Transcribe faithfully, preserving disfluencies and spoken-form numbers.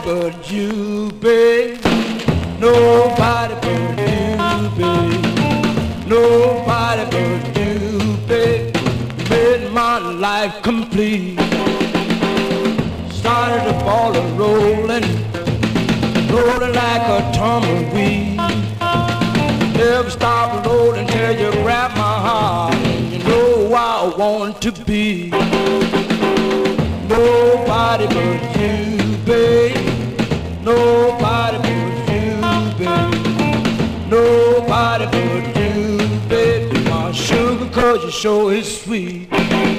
but you, babe. Nobody but you, babe. Nobody but you, babe. Made my life complete. Started the ball a rolling, rolling like a tumbleweed. Never stop rolling till you grab my heart, and you know I want to be. Nobody but you, babe. Nobody but you, babe. Nobody but you, babe. My sugar, 'cause your show is sweet.